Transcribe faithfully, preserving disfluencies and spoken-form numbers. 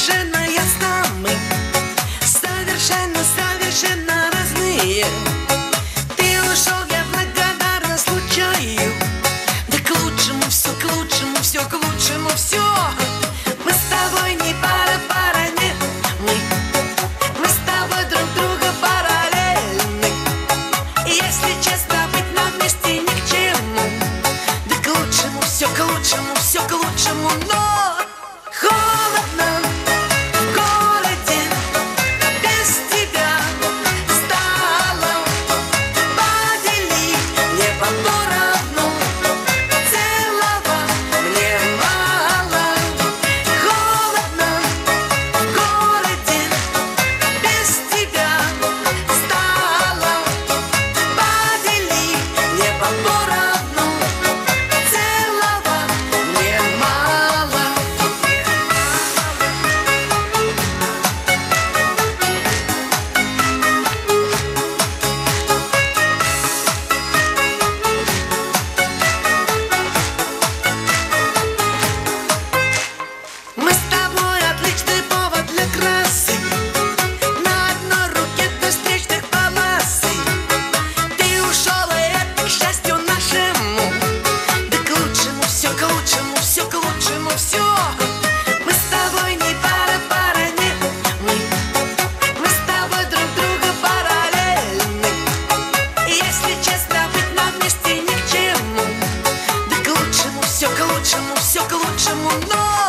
совершенно ясно мы, совершенно, совершенно разные. Ты ушел, я благодарна случаю. Да к лучшему все, к лучшему все, к лучшему все. Мы с тобой не пара, пара, нет, мы Мы с тобой друг друга параллельны. Если честно, быть нам вместе ни к чему. Да к лучшему все, к лучшему все, к лучшему. Но холодно в городе без тебя стало. Подели небо поровну, целого мне мало. Холодно в городе без тебя стало. Подели небо поровну, целого мне мало. Мы с тобой отличный повод для красы. На одной руке до встречных полосы. Ты ушел, и это к счастью нашему. Да к лучшему все, к лучшему все, к лучшему все. Мы с тобой не пара, пара, нет, мы Мы с тобой друг друга параллельны. Если честно, быть нам вместе ни к чему. Да к лучшему все, к лучшему все, к лучшему. Но